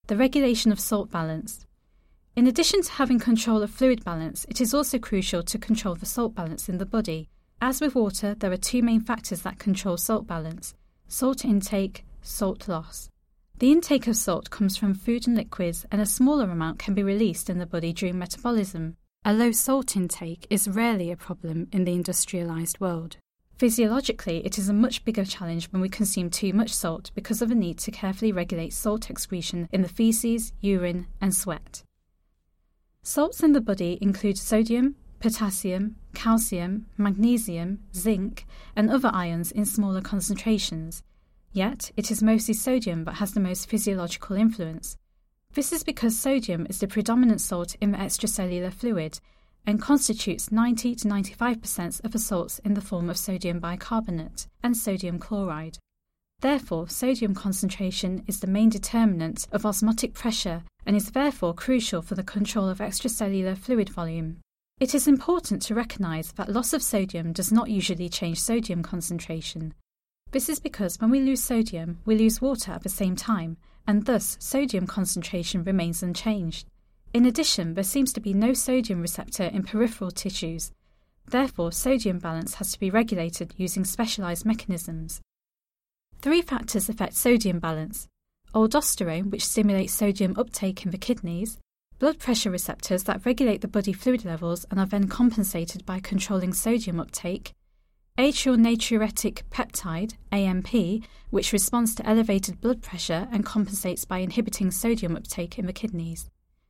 the regulation of salt balance. In addition to having control of fluid balance, it is also crucial to control the salt balance in the body. As with water, there are two main factors that control salt balance: salt intake, salt loss. The intake of salt comes from food and liquids, and a smaller amount can be released in the body during metabolism. A low salt intake is rarely a problem in the industrialised world. Physiologically, it is a much bigger challenge when we consume too much salt because of a need to carefully regulate salt excretion in the faeces, urine, and sweat. Salts in the body include sodium, potassium, calcium, magnesium, zinc, and other ions in smaller concentrations. Yet, it is mostly sodium that has the most physiological influence. This is because sodium is the predominant salt in the extracellular fluid and constitutes 90 to 95% of the salts in the form of sodium bicarbonate and sodium chloride. Therefore, sodium concentration is the main determinant of osmotic pressure and is therefore crucial for the control of extracellular fluid volume. It is important to recognise that loss of sodium does not usually change sodium concentration. This is because when we lose sodium, we lose water at the same time, and thus sodium concentration remains unchanged. In addition, there seems to be no sodium receptor in peripheral tissues. Therefore, sodium balance has to be regulated using specialised mechanisms. 3 factors affect sodium balance: aldosterone, which stimulates sodium uptake in the kidneys; blood pressure receptors that regulate the body fluid levels and are then compensated by controlling sodium uptake; atrial natriuretic peptide, AMP, which responds to elevated blood pressure and compensates by inhibiting sodium uptake in the kidneys.